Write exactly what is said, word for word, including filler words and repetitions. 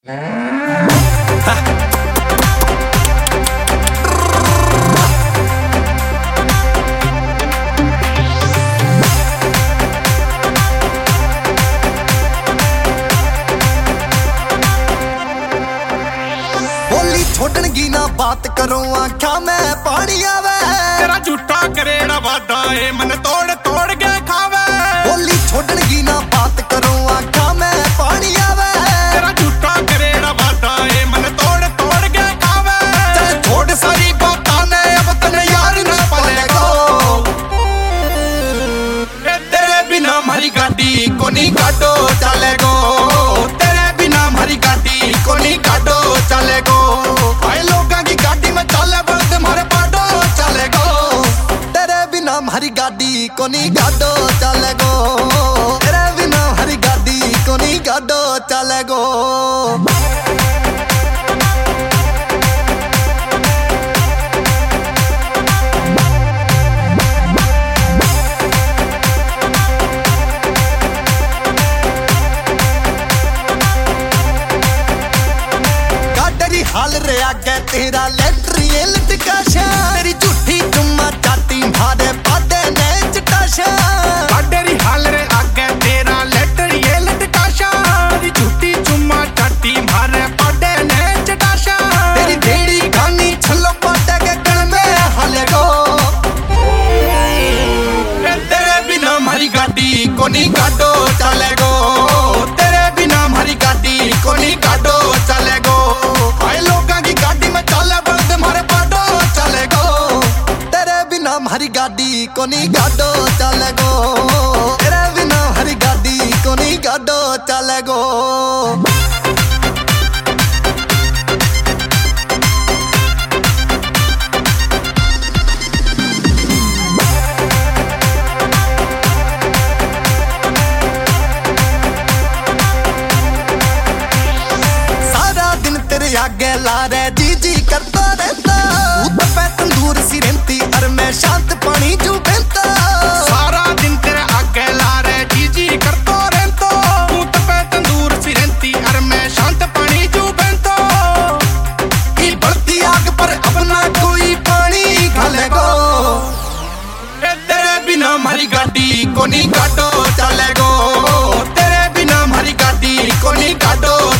छोड़नगी ना बात करो आख्या मैं पानी आवे तेरा झूठा करेड़ा वादा है मन तोड़ तोड़ के खावे। बोली छोड़नगी ना बात करो आख्या मैं पानी आवे तेरा झूठा करेड़ा वादा है मन तोड़ तोड़ के खावे। चल छोड़ सारी बातां ने अब तने यार ना पालेगा। तेरे बिना हमारी गाड़ी को नहीं काटो चलेगो। तेरे बिना हमारी गाड़ी को नहीं काटो चलेगो। हरी गाड़ी को नहीं गाडो चलेगो। तेरे बिना हरी गाड़ी को नहीं गाडो चलेगो। गाडरी हाल रे आगे तेरा लेटरी लटकाशा तेरी झूठी चुम्मा चाटी भारे को नहीं काटो चलेगो। तेरे बिना हमारी गाड़ी को नहीं काटो चलेगो। भाई लोगों की गाड़ी में चले बंद मारे पाटो चलेगो। तेरे बिना हमारी गाड़ी को नहीं गाडो चलेगो। तेरे बिना हमारी गाड़ी को नहीं गाडो चलेगो। आगे लारे जी जी करता रहता तू पे तंदूर सी रहती और मैं शांत पानी चू बहता। सारा दिन तेरे आगे लारे जी जी करता रहता तू पे तंदूर सी रहती और मैं शांत पानी चू बहता। की बढ़ती आग पर अपना कोई पानी घालेगो। तेरे बिना हमारी गाड़ी को नहीं काटो चलेगो। तेरे बिना हमारी गाड़ी को नहीं काटो